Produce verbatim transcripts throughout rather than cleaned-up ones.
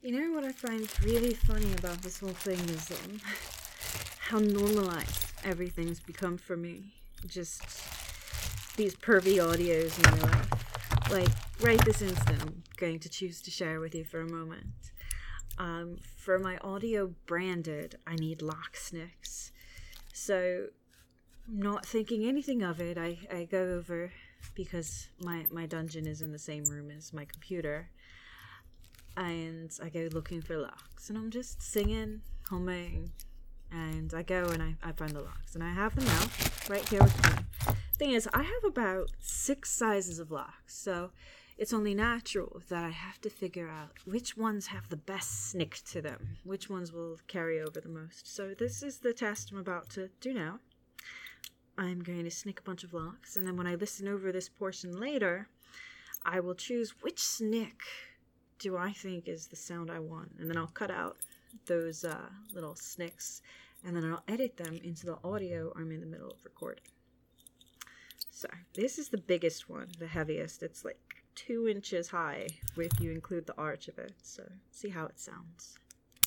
You know what I find really funny about this whole thing is um, how normalized everything's become for me. Just these pervy audios in my life. Like, right this instant, I'm going to choose to share with you for a moment. Um, for my audio branded, I need locksnicks. So, not thinking anything of it, I, I go over, because my, my dungeon is in the same room as my computer, and I go looking for locks, and I'm just singing, humming, and I go and I, I find the locks, and I have them now, right here with me. Thing is, I have about six sizes of locks, so it's only natural that I have to figure out which ones have the best snick to them, which ones will carry over the most. So this is the test I'm about to do now. I'm going to snick a bunch of locks, and then when I listen over this portion later, I will choose which snick do I think is the sound I want, and then I'll cut out those uh, little snicks, and then I'll edit them into the audio I'm in the middle of recording. So this is the biggest one, the heaviest. It's like two inches high if you include the arch of it. So see how it sounds.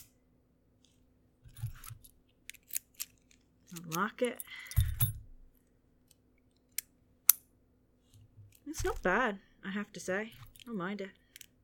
Unlock it. It's not bad, I have to say. I don't mind it.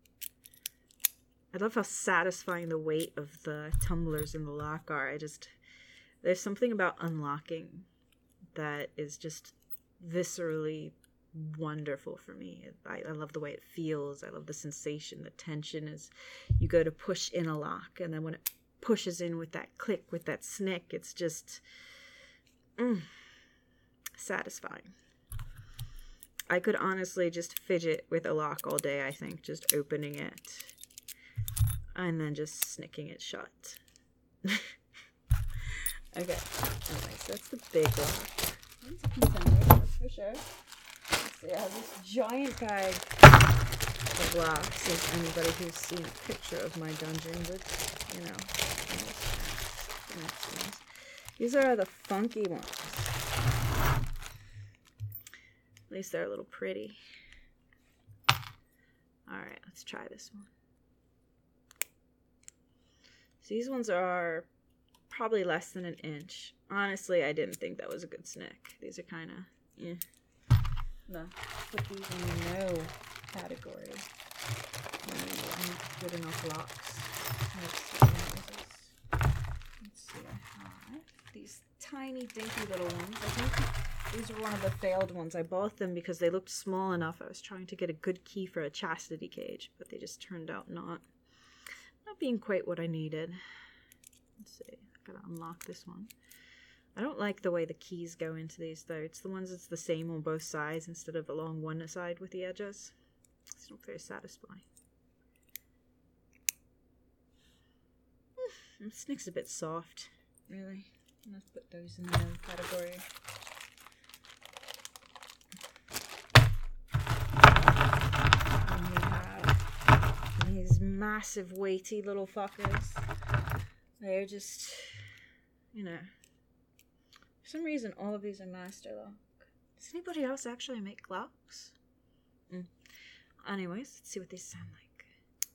I love how satisfying the weight of the tumblers in the lock are. I just, there's something about unlocking that is just viscerally wonderful for me. I, I love the way it feels. I love the sensation, the tension as you go to push in a lock, and then when it pushes in with that click, with that snick, it's just mm, satisfying. I could honestly just fidget with a lock all day, I think, just opening it and then just snicking it shut. Okay, anyway, so that's the big lock. That's a contender, that's for sure. Let's see, I have this giant bag of locks, if anybody who's seen a picture of my dungeon would, you know. The next ones. These are the funky ones. At least they're a little pretty. Alright, let's try this one. So these ones are probably less than an inch. Honestly, I didn't think that was a good snick. These are kind of, yeah. No, put these in the no category. No, not good enough locks. Let's see, Let's see, I have these tiny, dinky little ones. I think these are one of the failed ones. I bought them because they looked small enough. I was trying to get a good key for a chastity cage, but they just turned out not. Not being quite what I needed. Let's see. I gotta unlock this one. I don't like the way the keys go into these though. It's the ones that's the same on both sides instead of along one side with the edges. It's not very satisfying. Mm, the snick's a bit soft, really. Let's put those in the no category. These massive, weighty little fuckers. They're just, you know. For some reason, all of these are master lock. Does anybody else actually make locks? Mm. Anyways, let's see what these sound like.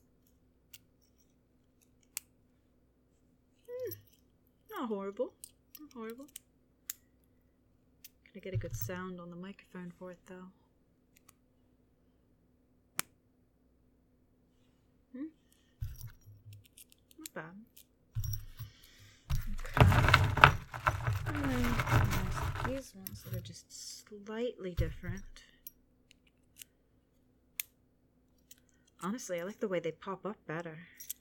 Mm. Not horrible. Not horrible. Gonna get a good sound on the microphone for it, though. Hmm? Not bad. Okay. And then these ones that are just slightly different. Honestly, I like the way they pop up better.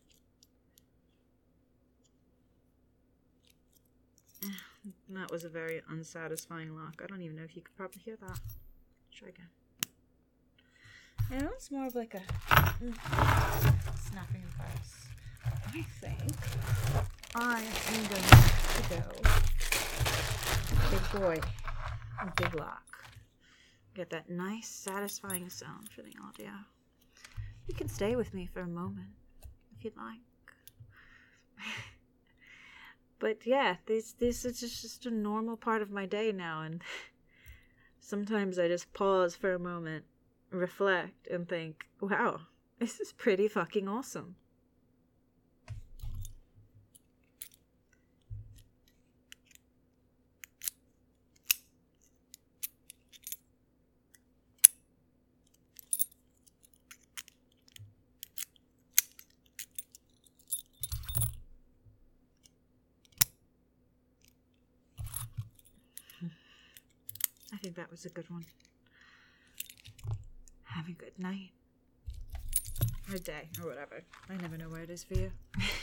That was a very unsatisfying lock. I don't even know if you could probably hear that. Try again. Yeah, that was more of like a mm, snapping advice. I think I am going to go big boy, big lock. Get that nice, satisfying sound for the audio. You can stay with me for a moment if you'd like. But yeah, this this is just, just a normal part of my day now, and sometimes I just pause for a moment, reflect, and think, wow, this is pretty fucking awesome. think that was a good one. Have a good night. Or day, or whatever. I never know where it is for you.